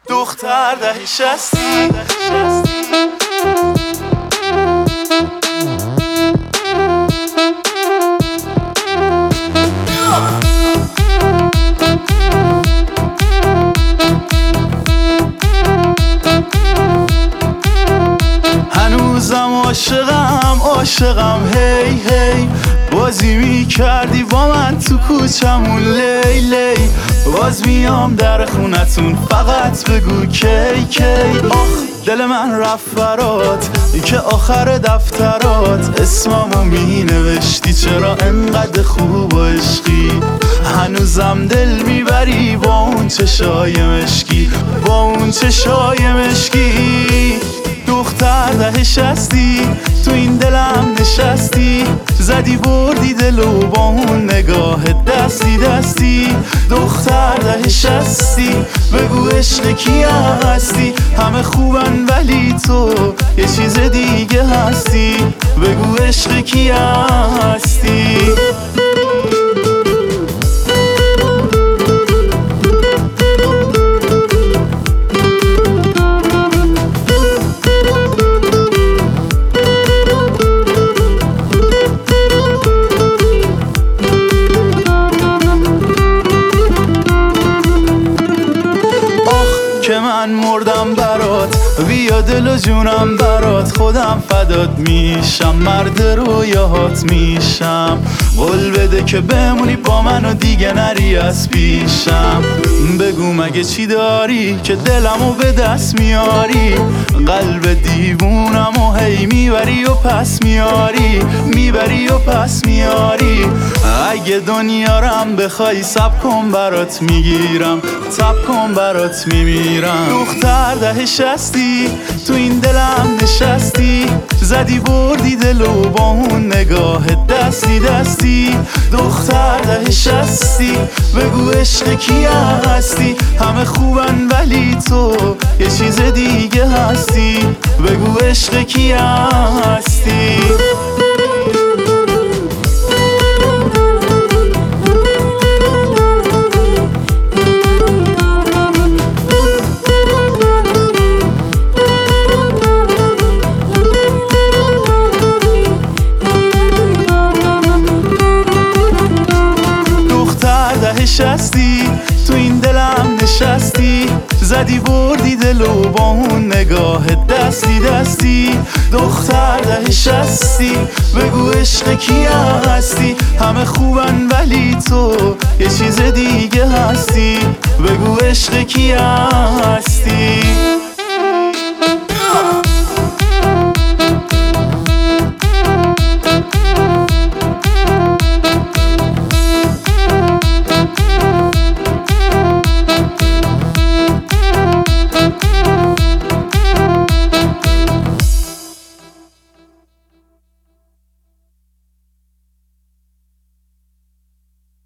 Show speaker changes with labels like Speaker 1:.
Speaker 1: دختر ده شستی هنوزم عاشقم هی هی بازی میکردی با من تو کوچمون لیلی باز میام در خونتون فقط بگو کی کی آخ دل من رفت برات که آخر دفترات اسممو می نوشتی چرا انقدر خوب و عشقی هنوزم دل میبری با اون چشای مشکی با اون چشای مشکی دختر ده شستی تو این دلم نشستی زدی بردی دلو با اون نگاه دستی دستی دختر ده شستی بگو عشق کی هستی همه خوبن ولی تو یه چیز دیگه هستی بگو عشق کی هستی که من مردم برات بیا دل و جونم برات خودم فدات میشم مرد رویاهات میشم قول بده که بمونی با من و دیگه نری از پیشم بگو مگه چی داری که دلمو به دست میاری قلب دیوونم و هی میبری و پس میاری میبری و پس میاری اگه دنیارم بخوای سب کن برات میگیرم سب کن برات میمیرم دختر ده شستی تو این دلم نشستی زدی بردی دلو با اون نگاه دستی دستی دختر ده شستی بگو عشق کی هستی همه خوبن ولی تو یه چیز دیگه هستی بگو عشق کی هستی شستی تو این دلم نشستی زدی بردی دلو با اون نگاه دستی دستی دختر ده شستی بگو عشق کی هستی همه خوبن ولی تو یه چیز دیگه هستی بگو عشق کی هستی